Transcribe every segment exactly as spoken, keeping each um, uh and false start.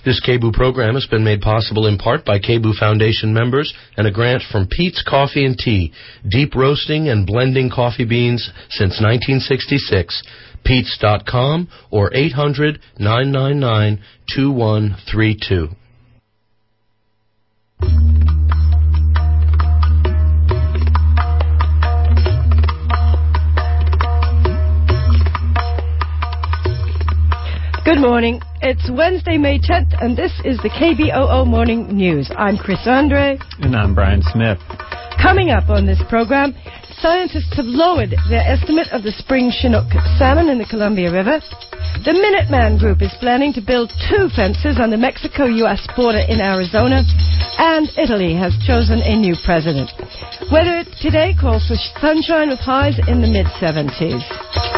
This K B O O program has been made possible in part by K B O O Foundation members and a grant from Pete's Coffee and Tea, deep roasting and blending coffee beans since nineteen sixty-six. Pete's dot com or eight hundred, nine nine nine, two one three two. Good morning. It's Wednesday, May tenth, and this is the K B O O Morning News. I'm Chris Andre. And I'm Brian Smith. Coming up on this program, scientists have lowered their estimate of the spring Chinook salmon in the Columbia River. The Minuteman Group is planning to build two fences on the Mexico-U S border in Arizona. And Italy has chosen a new president. Weather today calls for sunshine with highs in the mid seventies.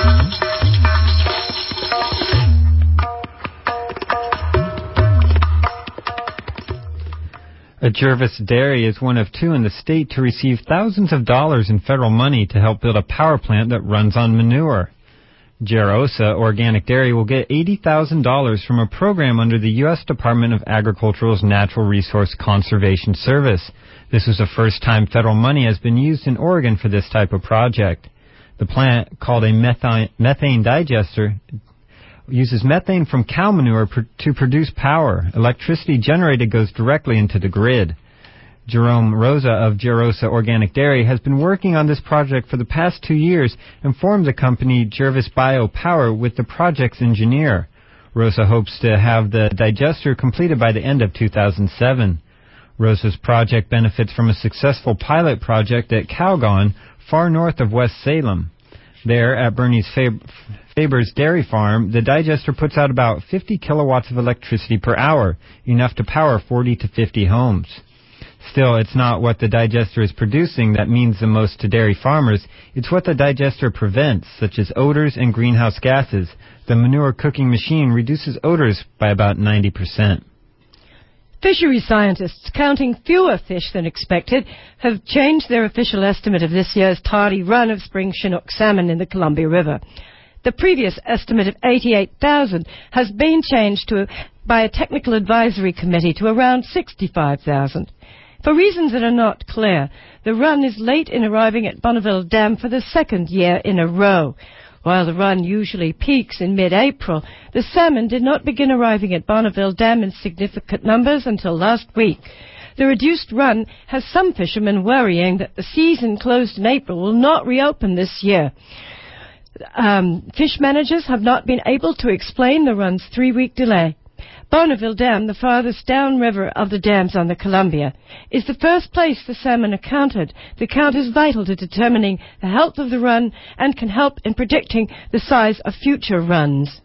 A Jervis Dairy is one of two in the state to receive thousands of dollars in federal money to help build a power plant that runs on manure. Jerosa Organic Dairy will get eighty thousand dollars from a program under the U S Department of Agriculture's Natural Resource Conservation Service. This was the first time federal money has been used in Oregon for this type of project. The plant, called a methane, methane digester, uses methane from cow manure pr- to produce power. Electricity generated goes directly into the grid. Jerome Rosa of Jerosa Organic Dairy has been working on this project for the past two years and formed the company Jervis Biopower with the project's engineer. Rosa hopes to have the digester completed by the end of two thousand seven. Rosa's project benefits from a successful pilot project at Calgon, far north of West Salem. There, at Bernie's Fab- Faber's Dairy Farm, the digester puts out about fifty kilowatts of electricity per hour, enough to power forty to fifty homes. Still, it's not what the digester is producing that means the most to dairy farmers. It's what the digester prevents, such as odors and greenhouse gases. The manure cooking machine reduces odors by about ninety percent. Fishery scientists, counting fewer fish than expected, have changed their official estimate of this year's tardy run of spring Chinook salmon in the Columbia River. The previous estimate of eighty-eight thousand has been changed to a, by a technical advisory committee to around sixty-five thousand. For reasons that are not clear, the run is late in arriving at Bonneville Dam for the second year in a row. While the run usually peaks in mid-April, the salmon did not begin arriving at Bonneville Dam in significant numbers until last week. The reduced run has some fishermen worrying that the season closed in April will not reopen this year. Um, fish managers have not been able to explain the run's three-week delay. Bonneville Dam, the farthest downriver of the dams on the Columbia, is the first place the salmon are counted. The count is vital to determining the health of the run and can help in predicting the size of future runs.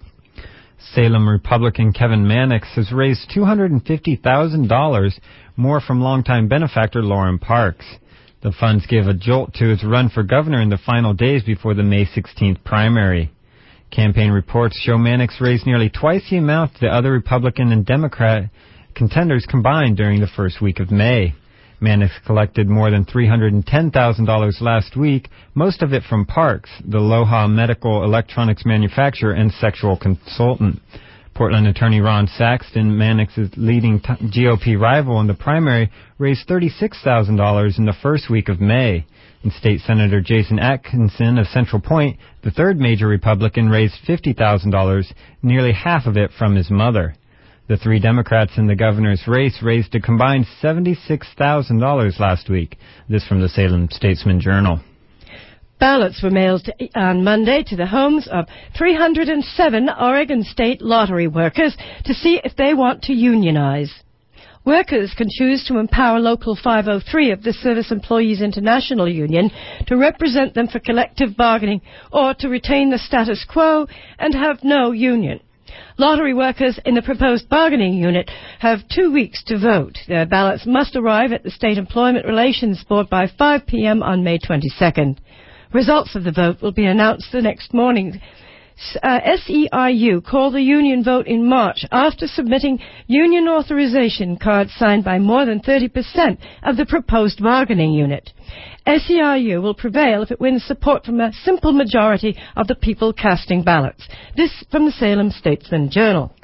Salem Republican Kevin Mannix has raised two hundred fifty thousand dollars more from longtime benefactor Lauren Parks. The funds give a jolt to its run for governor in the final days before the May sixteenth primary. Campaign reports show Mannix raised nearly twice the amount the other Republican and Democrat contenders combined during the first week of May. Mannix collected more than three hundred ten thousand dollars last week, most of it from Parks, the Loha medical electronics manufacturer and sexual consultant. Portland attorney Ron Saxton, Mannix's leading t- G O P rival in the primary, raised thirty-six thousand dollars in the first week of May. And State Senator Jason Atkinson of Central Point, the third major Republican, raised fifty thousand dollars, nearly half of it from his mother. The three Democrats in the governor's race raised a combined seventy-six thousand dollars last week. This from the Salem Statesman Journal. Ballots were mailed to, on Monday to the homes of three hundred seven Oregon State lottery workers to see if they want to unionize. Workers can choose to empower Local five oh three of the Service Employees International Union to represent them for collective bargaining or to retain the status quo and have no union. Lottery workers in the proposed bargaining unit have two weeks to vote. Their ballots must arrive at the State Employment Relations Board by five p.m. on May twenty-second. Results of the vote will be announced the next morning. Uh, S E I U called the union vote in March after submitting union authorization cards signed by more than thirty percent of the proposed bargaining unit. S E I U will prevail if it wins support from a simple majority of the people casting ballots. This from the Salem Statesman Journal.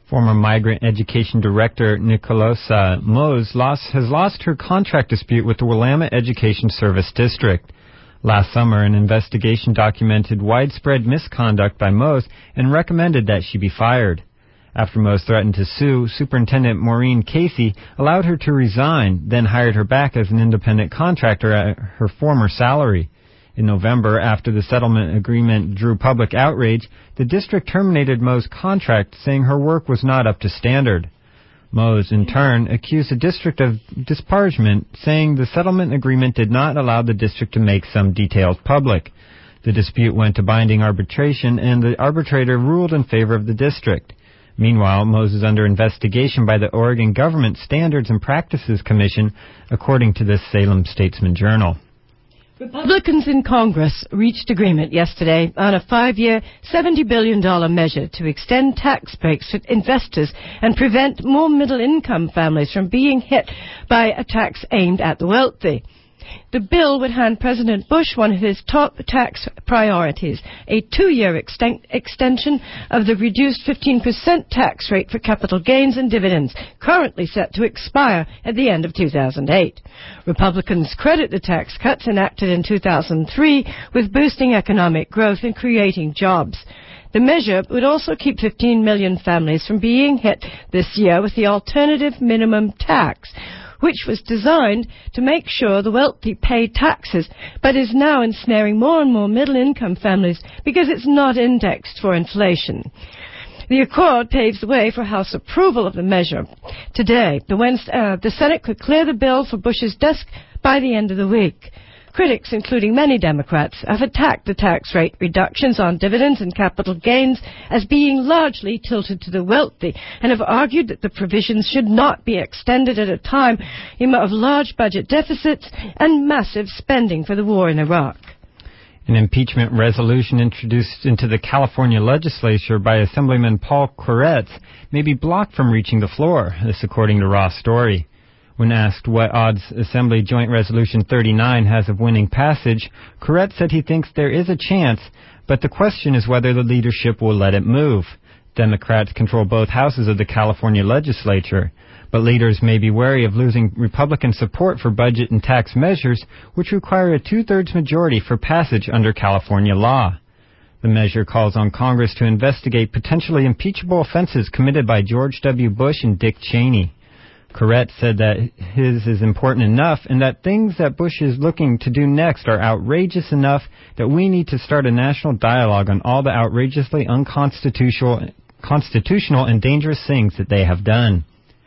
Former Migrant Education Director Nicolosa Mose lost, has lost her contract dispute with the Willamette Education Service District. Last summer, an investigation documented widespread misconduct by Mose and recommended that she be fired. After Mose threatened to sue, Superintendent Maureen Casey allowed her to resign, then hired her back as an independent contractor at her former salary. In November, after the settlement agreement drew public outrage, the district terminated Mose's contract, saying her work was not up to standard. Mose, in turn, accused the district of disparagement, saying the settlement agreement did not allow the district to make some details public. The dispute went to binding arbitration, and the arbitrator ruled in favor of the district. Meanwhile, Mose is under investigation by the Oregon Government Standards and Practices Commission, according to the Salem Statesman Journal. Republicans in Congress reached agreement yesterday on a five-year, seventy billion dollars measure to extend tax breaks to investors and prevent more middle-income families from being hit by a tax aimed at the wealthy. The bill would hand President Bush one of his top tax priorities, a two-year exten- extension of the reduced fifteen percent tax rate for capital gains and dividends, currently set to expire at the end of two thousand eight. Republicans credit the tax cuts enacted in two thousand three with boosting economic growth and creating jobs. The measure would also keep fifteen million families from being hit this year with the alternative minimum tax, which was designed to make sure the wealthy pay taxes, but is now ensnaring more and more middle-income families because it's not indexed for inflation. The accord paves the way for House approval of the measure. Today, the, Wednesday, uh, the Senate could clear the bill for Bush's desk by the end of the week. Critics, including many Democrats, have attacked the tax rate reductions on dividends and capital gains as being largely tilted to the wealthy, and have argued that the provisions should not be extended at a time of large budget deficits and massive spending for the war in Iraq. An impeachment resolution introduced into the California legislature by Assemblyman Paul Koretz may be blocked from reaching the floor, this according to Raw Story. When asked what odds Assembly Joint Resolution thirty-nine has of winning passage, Koretz said he thinks there is a chance, but the question is whether the leadership will let it move. Democrats control both houses of the California legislature, but leaders may be wary of losing Republican support for budget and tax measures, which require a two-thirds majority for passage under California law. The measure calls on Congress to investigate potentially impeachable offenses committed by George W. Bush and Dick Cheney. Koretz said that his is important enough and that things that Bush is looking to do next are outrageous enough that we need to start a national dialogue on all the outrageously unconstitutional constitutional and dangerous things that they have done.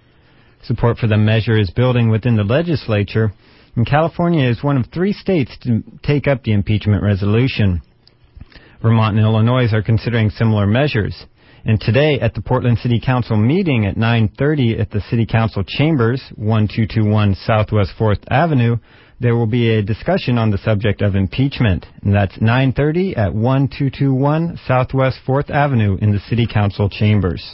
Support for the measure is building within the legislature, and California is one of three states to take up the impeachment resolution. Vermont and Illinois are considering similar measures. And today, at the Portland City Council meeting at nine thirty at the City Council Chambers, twelve twenty-one Southwest fourth Avenue, there will be a discussion on the subject of impeachment. And that's nine thirty at twelve twenty-one Southwest fourth Avenue in the City Council Chambers.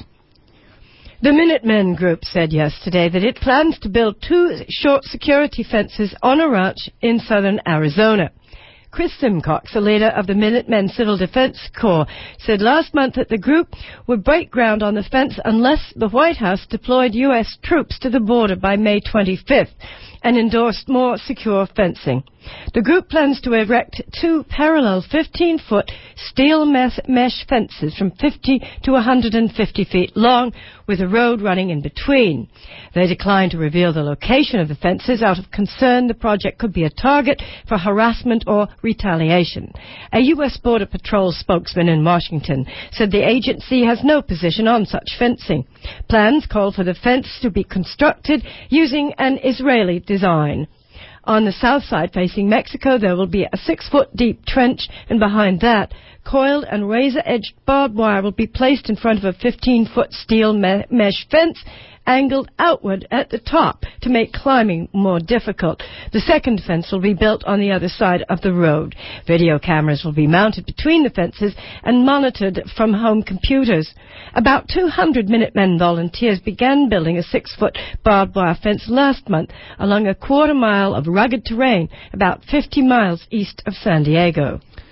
The Minutemen Group said yesterday that it plans to build two short security fences on a ranch in southern Arizona. Chris Simcox, the leader of the Minutemen Civil Defense Corps, said last month that the group would break ground on the fence unless the White House deployed U S troops to the border by May twenty-fifth and endorsed more secure fencing. The group plans to erect two parallel fifteen-foot steel mesh fences from fifty to one hundred fifty feet long, with a road running in between. They declined to reveal the location of the fences out of concern the project could be a target for harassment or retaliation. A U S Border Patrol spokesman in Washington said the agency has no position on such fencing. Plans call for the fence to be constructed using an Israeli design. On the south side facing Mexico, there will be a six-foot deep trench, and behind that, coiled and razor-edged barbed wire will be placed in front of a fifteen-foot steel me- mesh fence, angled outward at the top to make climbing more difficult. The second fence will be built on the other side of the road. Video cameras will be mounted between the fences and monitored from home computers. About two hundred Minutemen volunteers began building a six-foot barbed wire fence last month along a quarter mile of rugged terrain about fifty miles east of San Diego.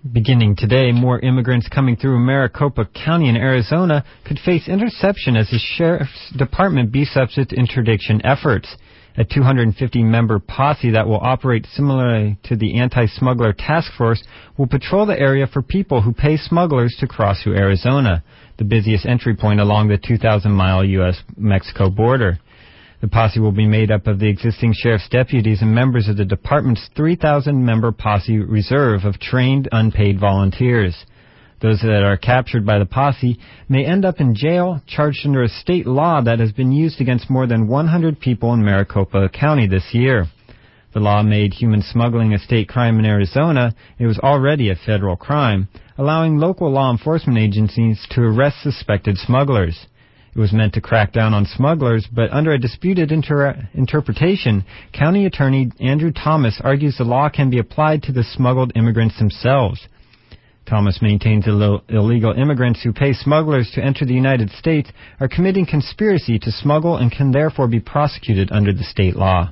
Beginning today, more immigrants coming through Maricopa County in Arizona could face interception as the Sheriff's Department beefs up its interdiction efforts. A two hundred fifty member posse that will operate similarly to the Anti-Smuggler Task Force will patrol the area for people who pay smugglers to cross through Arizona, the busiest entry point along the two thousand mile U S Mexico border. The posse will be made up of the existing sheriff's deputies and members of the department's three thousand member posse reserve of trained, unpaid volunteers. Those that are captured by the posse may end up in jail, charged under a state law that has been used against more than one hundred people in Maricopa County this year. The law made human smuggling a state crime in Arizona. It was already a federal crime, allowing local law enforcement agencies to arrest suspected smugglers. It was meant to crack down on smugglers, but under a disputed inter- interpretation, County Attorney Andrew Thomas argues the law can be applied to the smuggled immigrants themselves. Thomas maintains Ill- illegal immigrants who pay smugglers to enter the United States are committing conspiracy to smuggle and can therefore be prosecuted under the state law.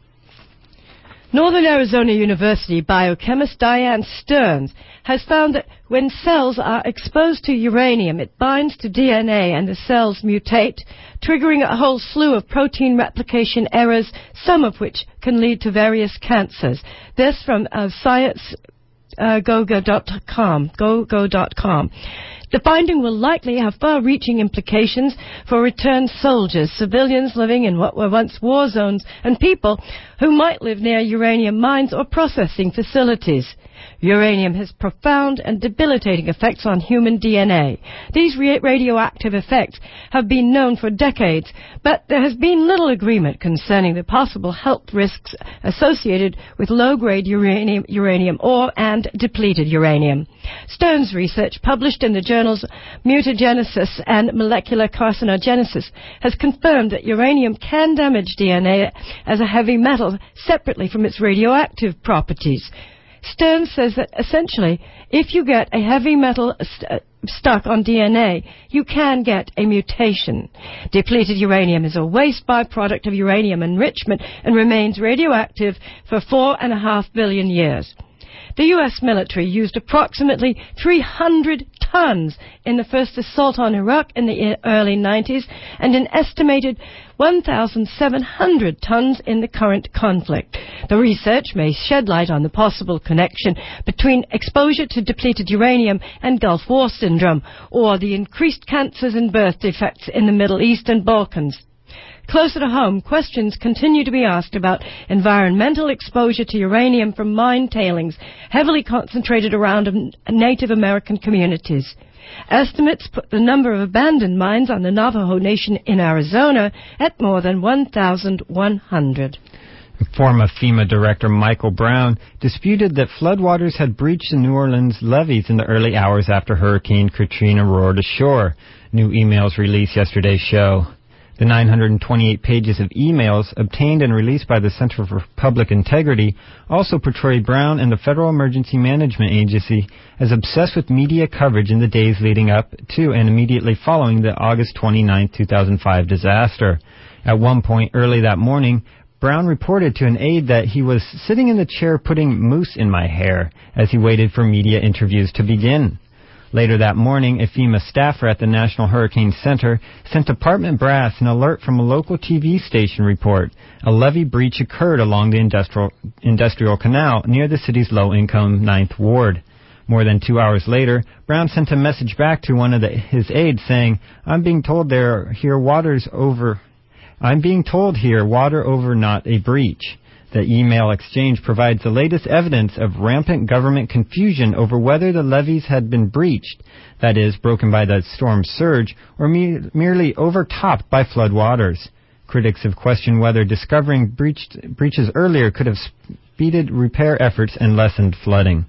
Northern Arizona University biochemist Diane Stearns has found that when cells are exposed to uranium, it binds to D N A and the cells mutate, triggering a whole slew of protein replication errors, some of which can lead to various cancers. This from uh, science go go dot com. go go dot com. The finding will likely have far-reaching implications for returned soldiers, civilians living in what were once war zones, and people who might live near uranium mines or processing facilities. Uranium has profound and debilitating effects on human D N A. These ra- radioactive effects have been known for decades, but there has been little agreement concerning the possible health risks associated with low-grade uranium, uranium ore and depleted uranium. Stearns' research, published in the journals Mutagenesis and Molecular Carcinogenesis, has confirmed that uranium can damage D N A as a heavy metal separately from its radioactive properties. Stearns says that essentially, if you get a heavy metal st- uh, stuck on D N A, you can get a mutation. Depleted uranium is a waste byproduct of uranium enrichment and remains radioactive for four and a half billion years. The U S military used approximately three hundred tons in the first assault on Iraq in the early nineties and an estimated one thousand seven hundred tons in the current conflict. The research may shed light on the possible connection between exposure to depleted uranium and Gulf War syndrome, or the increased cancers and birth defects in the Middle East and Balkans. Closer to home, questions continue to be asked about environmental exposure to uranium from mine tailings, heavily concentrated around Native American communities. Estimates put the number of abandoned mines on the Navajo Nation in Arizona at more than one thousand one hundred. Former FEMA Director Michael Brown disputed that floodwaters had breached the New Orleans levees in the early hours after Hurricane Katrina roared ashore. New emails released yesterday show. The nine hundred twenty-eight pages of emails obtained and released by the Center for Public Integrity also portray Brown and the Federal Emergency Management Agency as obsessed with media coverage in the days leading up to and immediately following the August twenty-ninth, two thousand five disaster. At one point early that morning, Brown reported to an aide that he was sitting in the chair putting mousse in my hair as he waited for media interviews to begin. Later that morning, a FEMA staffer at the National Hurricane Center sent department brass an alert from a local T V station report. A levee breach occurred along the industrial, industrial canal near the city's low-income ninth Ward. More than two hours later, Brown sent a message back to one of the, his aides saying, I'm being told there here water's over. I'm being told here water over, not a breach. The email exchange provides the latest evidence of rampant government confusion over whether the levees had been breached, that is, broken by the storm's surge, or me- merely overtopped by floodwaters. Critics have questioned whether discovering breached, breaches earlier could have speeded repair efforts and lessened flooding.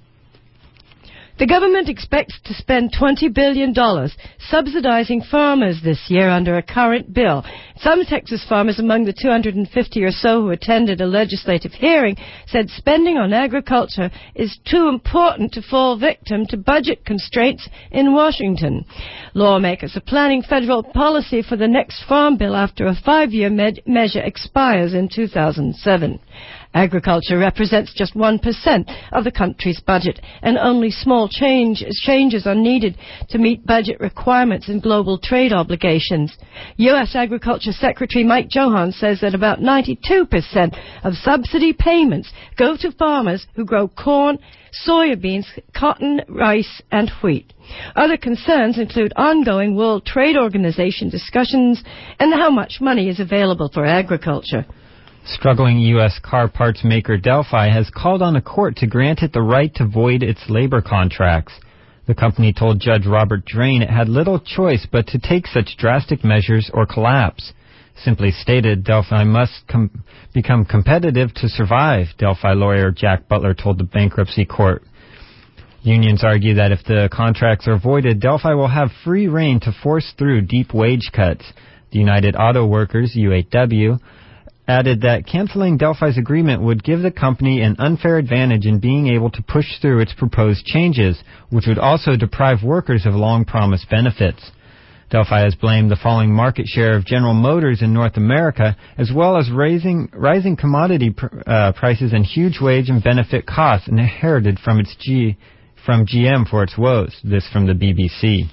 The government expects to spend twenty billion dollars subsidizing farmers this year under a current bill. Some Texas farmers, among the two hundred fifty or so who attended a legislative hearing, said spending on agriculture is too important to fall victim to budget constraints in Washington. Lawmakers are planning federal policy for the next farm bill after a five-year med- measure expires in two thousand seven. Agriculture represents just one percent of the country's budget, and only small change, changes are needed to meet budget requirements and global trade obligations. U S Agriculture Secretary Mike Johann says that about ninety-two percent of subsidy payments go to farmers who grow corn, soybeans, cotton, rice, and wheat. Other concerns include ongoing World Trade Organization discussions and how much money is available for agriculture. Struggling U S car parts maker Delphi has called on a court to grant it the right to void its labor contracts. The company told Judge Robert Drain it had little choice but to take such drastic measures or collapse. Simply stated, Delphi must com- become competitive to survive, Delphi lawyer Jack Butler told the bankruptcy court. Unions argue that if the contracts are voided, Delphi will have free rein to force through deep wage cuts. The United Auto Workers, U A W, added that canceling Delphi's agreement would give the company an unfair advantage in being able to push through its proposed changes, which would also deprive workers of long-promised benefits. Delphi has blamed the falling market share of General Motors in North America, as well as raising, rising commodity pr- uh, prices and huge wage and benefit costs inherited from its G, from G M for its woes. This from the B B C.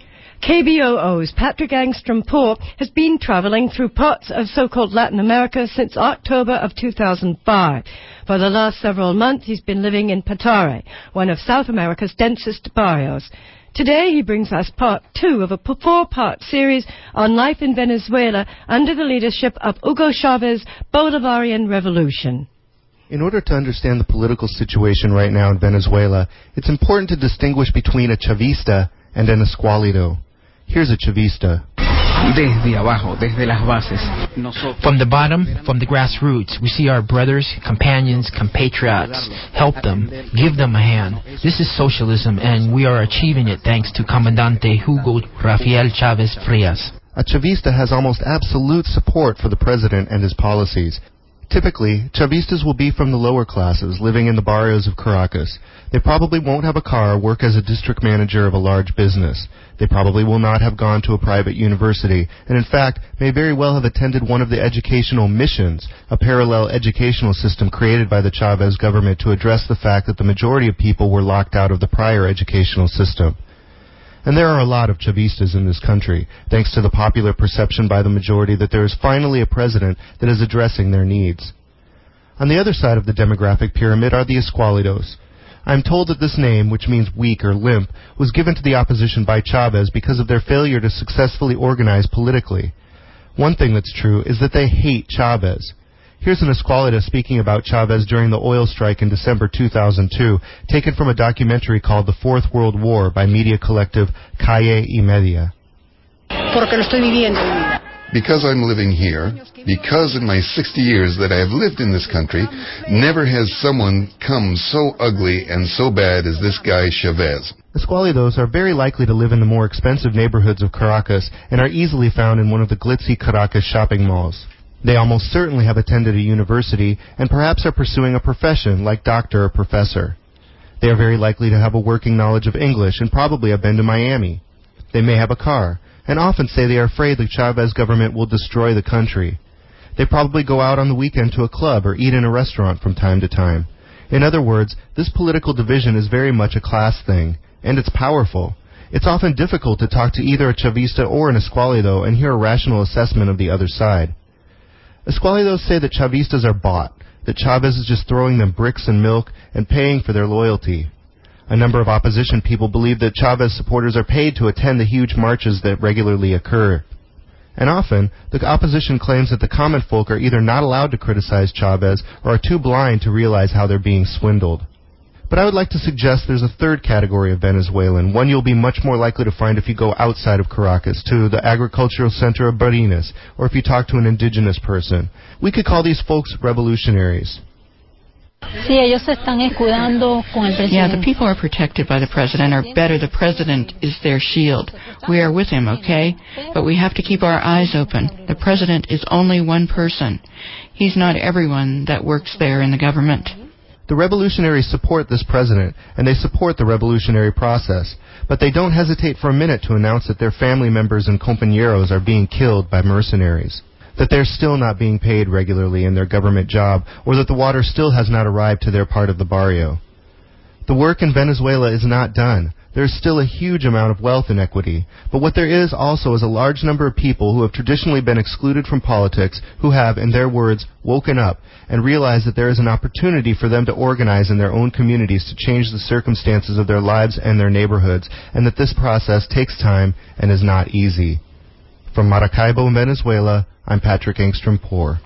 K B O O's Patrick Angstrom Poor has been traveling through parts of so-called Latin America since October of two thousand five. For the last several months, he's been living in Petare, one of South America's densest barrios. Today, he brings us part two of a four-part series on life in Venezuela under the leadership of Hugo Chávez's Bolivarian Revolution. In order to understand the political situation right now in Venezuela, it's important to distinguish between a Chavista and an Esqualido. Here's a Chavista. Desde abajo, desde las bases. From the bottom, from the grassroots, we see our brothers, companions, compatriots, help them, give them a hand. This is socialism, and we are achieving it thanks to Comandante Hugo Rafael Chávez Frías. A Chavista has almost absolute support for the president and his policies. Typically, Chavistas will be from the lower classes, living in the barrios of Caracas. They probably won't have a car or work as a district manager of a large business. They probably will not have gone to a private university, and in fact, may very well have attended one of the educational missions, a parallel educational system created by the Chavez government to address the fact that the majority of people were locked out of the prior educational system. And there are a lot of Chavistas in this country, thanks to the popular perception by the majority that there is finally a president that is addressing their needs. On the other side of the demographic pyramid are the Esqualidos. I am told that this name, which means weak or limp, was given to the opposition by Chavez because of their failure to successfully organize politically. One thing that's true is that they hate Chavez. Here's an Esqualida speaking about Chavez during the oil strike in December two thousand two, taken from a documentary called The Fourth World War by media collective Calle y Media. Porque lo estoy viviendo. Because I'm living here, because in my sixty years that I have lived in this country, never has someone come so ugly and so bad as this guy Chavez. Esqualidos are very likely to live in the more expensive neighborhoods of Caracas and are easily found in one of the glitzy Caracas shopping malls. They almost certainly have attended a university and perhaps are pursuing a profession like doctor or professor. They are very likely to have a working knowledge of English and probably have been to Miami. They may have a car, and often say they are afraid the Chavez government will destroy the country. They probably go out on the weekend to a club or eat in a restaurant from time to time. In other words, this political division is very much a class thing, and it's powerful. It's often difficult to talk to either a Chavista or an Esqualido and hear a rational assessment of the other side. Esqualidos say that Chavistas are bought, that Chavez is just throwing them bricks and milk and paying for their loyalty. A number of opposition people believe that Chavez supporters are paid to attend the huge marches that regularly occur. And often, the opposition claims that the common folk are either not allowed to criticize Chavez or are too blind to realize how they're being swindled. But I would like to suggest there's a third category of Venezuelan, one you'll be much more likely to find if you go outside of Caracas, to the agricultural center of Barinas, or if you talk to an indigenous person. We could call these folks revolutionaries. Yeah, the people are protected by the president, or better, the president is their shield. We are with him, okay? But we have to keep our eyes open. The president is only one person. He's not everyone that works there in the government. The revolutionaries support this president, and they support the revolutionary process, but they don't hesitate for a minute to announce that their family members and compañeros are being killed by mercenaries. that they're still not being paid regularly in their government job, or that the water still has not arrived to their part of the barrio. The work in Venezuela is not done. There's still a huge amount of wealth inequity, but what there is also is a large number of people who have traditionally been excluded from politics who have, in their words, woken up and realized that there is an opportunity for them to organize in their own communities to change the circumstances of their lives and their neighborhoods, and that this process takes time and is not easy. From Maracaibo, Venezuela, I'm Patrick Engstrom-Poor.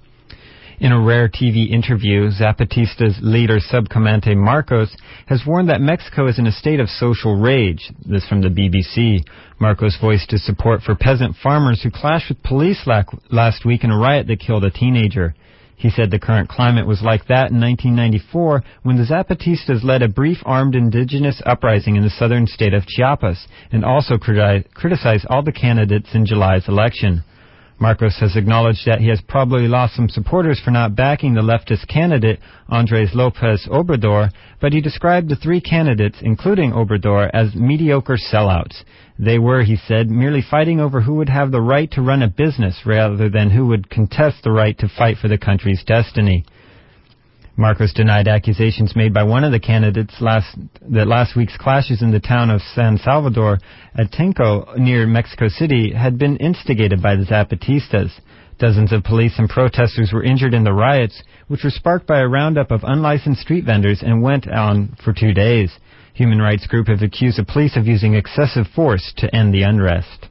In a rare T V interview, Zapatistas leader Subcomandante Marcos has warned that Mexico is in a state of social rage. This from the B B C. Marcos voiced his support for peasant farmers who clashed with police last week in a riot that killed a teenager. He said the current climate was like that in nineteen ninety-four when the Zapatistas led a brief armed indigenous uprising in the southern state of Chiapas and also criticized all the candidates in July's election. Marcos has acknowledged that he has probably lost some supporters for not backing the leftist candidate, Andres Lopez Obrador, but he described the three candidates, including Obrador, as mediocre sellouts. They were, he said, merely fighting over who would have the right to run a business rather than who would contest the right to fight for the country's destiny. Marcos denied accusations made by one of the candidates last, that last week's clashes in the town of San Salvador Atenco near Mexico City had been instigated by the Zapatistas. Dozens of police and protesters were injured in the riots, which were sparked by a roundup of unlicensed street vendors and went on for two days. Human rights groups have accused the police of using excessive force to end the unrest.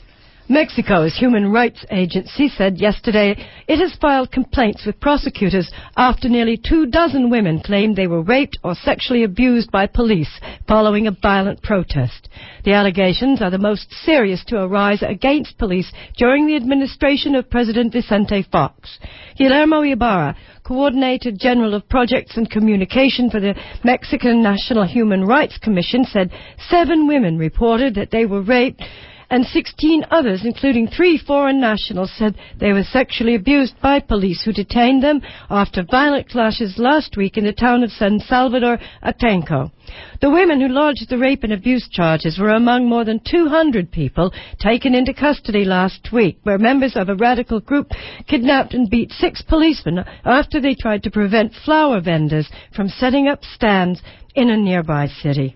Mexico's Human Rights Agency said yesterday it has filed complaints with prosecutors after nearly two dozen women claimed they were raped or sexually abused by police following a violent protest. The allegations are the most serious to arise against police during the administration of President Vicente Fox. Guillermo Ibarra, Coordinator General of Projects and Communication for the Mexican National Human Rights Commission, said seven women reported that they were raped, and sixteen others, including three foreign nationals, said they were sexually abused by police who detained them after violent clashes last week in the town of San Salvador Atenco. The women who lodged the rape and abuse charges were among more than two hundred people taken into custody last week, where members of a radical group kidnapped and beat six policemen after they tried to prevent flower vendors from setting up stands in a nearby city.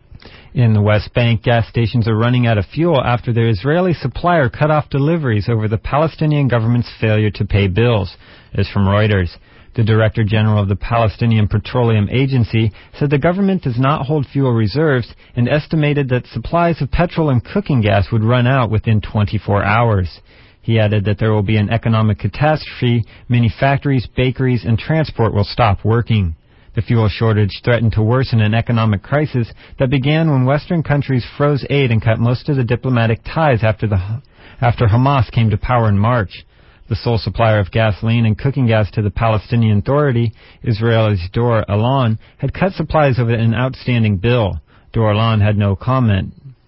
In the West Bank, gas stations are running out of fuel after their Israeli supplier cut off deliveries over the Palestinian government's failure to pay bills. As from Reuters, the Director General of the Palestinian Petroleum Agency said the government does not hold fuel reserves and estimated that supplies of petrol and cooking gas would run out within twenty-four hours. He added that there will be an economic catastrophe, many factories, bakeries, and transport will stop working. The fuel shortage threatened to worsen an economic crisis that began when Western countries froze aid and cut most of the diplomatic ties after the after Hamas came to power in March. The sole supplier of gasoline and cooking gas to the Palestinian Authority, Israel's Dor Alon, had cut supplies over an outstanding bill. Dor Alon had no comment.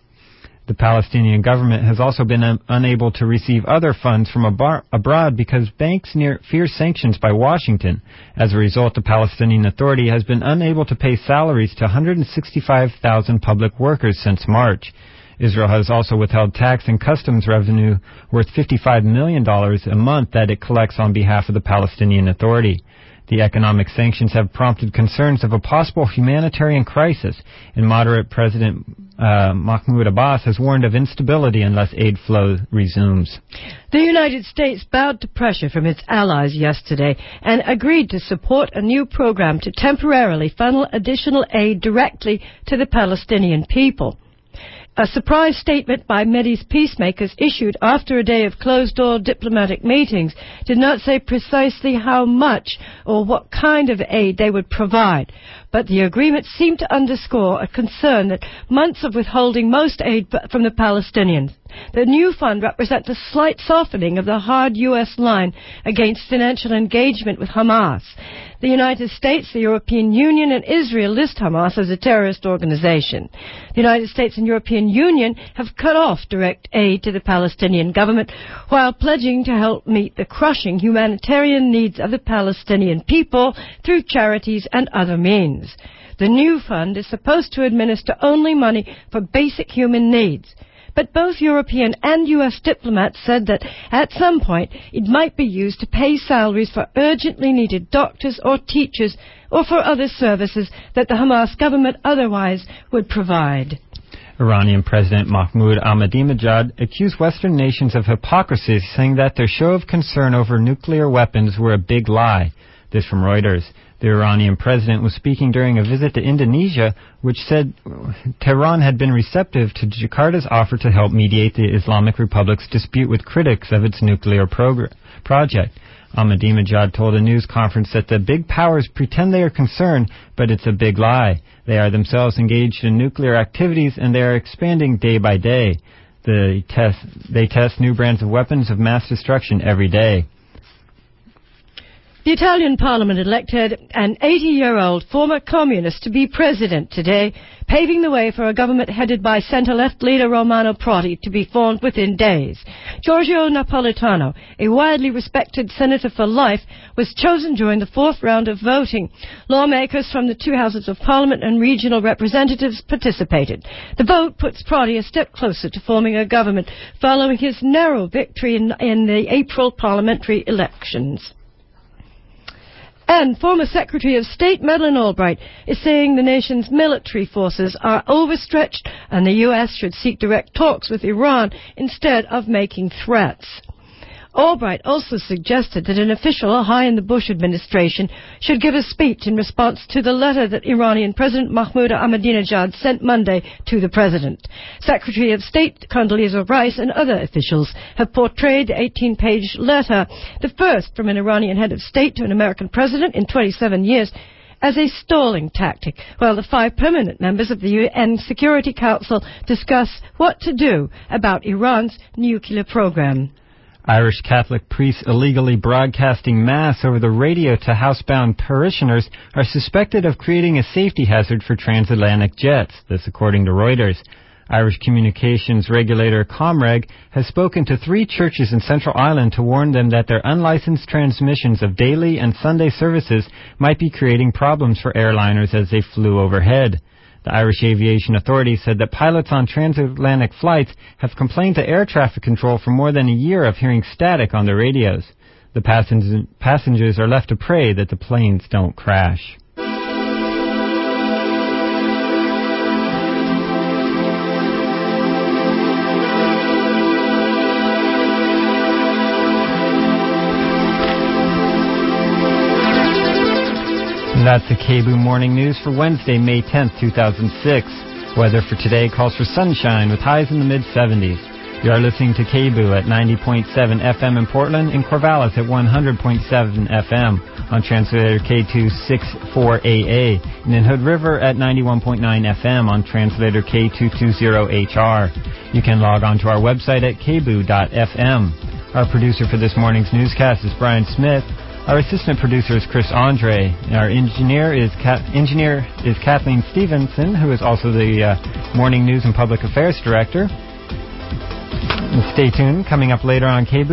The Palestinian government has also been un- unable to receive other funds from ab- abroad because banks near fear sanctions by Washington. As a result, the Palestinian Authority has been unable to pay salaries to one hundred sixty-five thousand public workers since March. Israel has also withheld tax and customs revenue worth fifty-five million dollars a month that it collects on behalf of the Palestinian Authority. The economic sanctions have prompted concerns of a possible humanitarian crisis, and moderate President uh, Mahmoud Abbas has warned of instability unless aid flow resumes. The United States bowed to pressure from its allies yesterday and agreed to support a new program to temporarily funnel additional aid directly to the Palestinian people. A surprise statement by Mideast peacemakers issued after a day of closed-door diplomatic meetings did not say precisely how much or what kind of aid they would provide, but the agreement seemed to underscore a concern that months of withholding most aid from the Palestinians. The new fund represents a slight softening of the hard U S line against financial engagement with Hamas. The United States, the European Union, and Israel list Hamas as a terrorist organization. The United States and European Union have cut off direct aid to the Palestinian government while pledging to help meet the crushing humanitarian needs of the Palestinian people through charities and other means. The new fund is supposed to administer only money for basic human needs. but both European and U S diplomats said that at some point it might be used to pay salaries for urgently needed doctors or teachers or for other services that the Hamas government otherwise would provide. Iranian President Mahmoud Ahmadinejad accused Western nations of hypocrisy, saying that their show of concern over nuclear weapons were a big lie. This from Reuters. The Iranian president was speaking during a visit to Indonesia, which said Tehran had been receptive to Jakarta's offer to help mediate the Islamic Republic's dispute with critics of its nuclear progr- project. Ahmadinejad told a news conference that the big powers pretend they are concerned, but it's a big lie. They are themselves engaged in nuclear activities, and they are expanding day by day. The test, they test new brands of weapons of mass destruction every day. The Italian Parliament elected an eighty-year-old former communist to be president today, paving the way for a government headed by centre-left leader Romano Prodi to be formed within days. Giorgio Napolitano, a widely respected senator for life, was chosen during the fourth round of voting. Lawmakers from the two houses of Parliament and regional representatives participated. The vote puts Prodi a step closer to forming a government following his narrow victory in, in the April parliamentary elections. And former Secretary of State Madeleine Albright is saying the nation's military forces are overstretched and the U S should seek direct talks with Iran instead of making threats. Albright also suggested that an official high in the Bush administration should give a speech in response to the letter that Iranian President Mahmoud Ahmadinejad sent Monday to the president. Secretary of State Condoleezza Rice and other officials have portrayed the eighteen-page letter, the first from an Iranian head of state to an American president in twenty-seven years, as a stalling tactic, while the five permanent members of the U N Security Council discuss what to do about Iran's nuclear program. Irish Catholic priests illegally broadcasting Mass over the radio to housebound parishioners are suspected of creating a safety hazard for transatlantic jets, this according to Reuters. Irish communications regulator Comreg has spoken to three churches in Central Ireland to warn them that their unlicensed transmissions of daily and Sunday services might be creating problems for airliners as they flew overhead. The Irish Aviation Authority said that pilots on transatlantic flights have complained to air traffic control for more than a year of hearing static on their radios. The passen- passengers are left to pray that the planes don't crash. That's the K B O O Morning News for Wednesday, May tenth, two thousand six. Weather for today calls for sunshine with highs in the mid-seventies. You are listening to K B O O at ninety point seven F M in Portland, in Corvallis at one hundred point seven F M, on translator K two sixty-four A A, and in Hood River at ninety-one point nine F M on translator K two twenty H R. You can log on to our website at k b o o dot f m. Our producer for this morning's newscast is Brian Smith. Our assistant producer is Chris Andre. Our engineer is Ka- engineer is Kathleen Stevenson, who is also the uh, Morning News and Public Affairs Director. And stay tuned. Coming up later on K B O O.